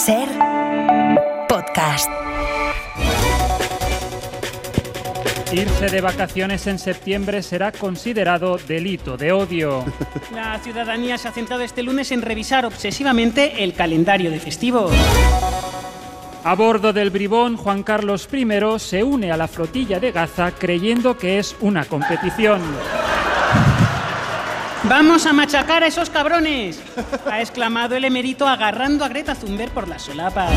SER Podcast. Irse de vacaciones en septiembre será considerado delito de odio. La ciudadanía se ha centrado este lunes en revisar obsesivamente el calendario de festivos. A bordo del bribón, Juan Carlos I se une a la flotilla de Gaza creyendo que es una competición. ¡Vamos a machacar a esos cabrones!, ha exclamado el emérito agarrando a Greta Thunberg por las solapas.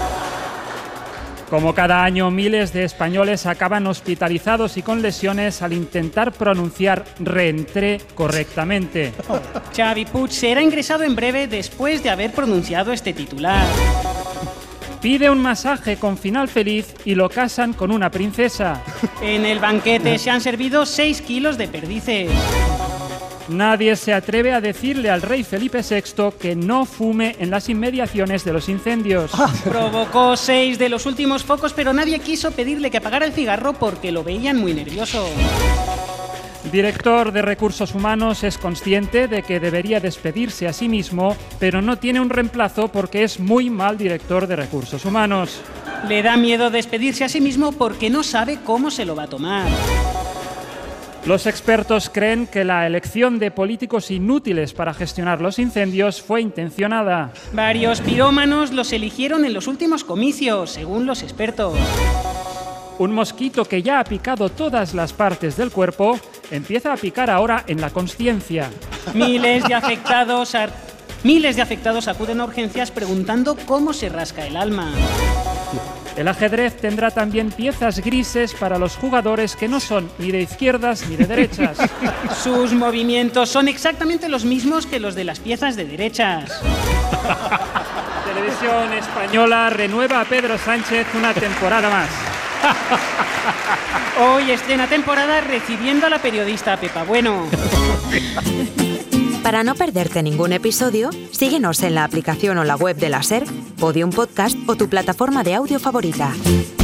Como cada año, miles de españoles acaban hospitalizados y con lesiones al intentar pronunciar reentré correctamente. Xavi Puig será ingresado en breve después de haber pronunciado este titular. Pide un masaje con final feliz y lo casan con una princesa. En el banquete se han servido 6 kilos de perdices. Nadie se atreve a decirle al rey Felipe VI que no fume en las inmediaciones de los incendios. Provocó 6 de los últimos focos, pero nadie quiso pedirle que apagara el cigarro porque lo veían muy nervioso. Director de Recursos Humanos es consciente de que debería despedirse a sí mismo, pero no tiene un reemplazo porque es muy mal director de Recursos Humanos. Le da miedo despedirse a sí mismo porque no sabe cómo se lo va a tomar. Los expertos creen que la elección de políticos inútiles para gestionar los incendios fue intencionada. Varios pirómanos los eligieron en los últimos comicios, según los expertos. Un mosquito que ya ha picado todas las partes del cuerpo empieza a picar ahora en la consciencia. Miles de afectados acuden a urgencias preguntando cómo se rasca el alma. El ajedrez tendrá también piezas grises para los jugadores que no son ni de izquierdas ni de derechas. Sus movimientos son exactamente los mismos que los de las piezas de derechas. Televisión Española renueva a Pedro Sánchez una temporada más. Hoy estrena temporada recibiendo a la periodista Pepa Bueno. Para no perderte ningún episodio, síguenos en la aplicación o la web de la SER, Podium Podcast o tu plataforma de audio favorita.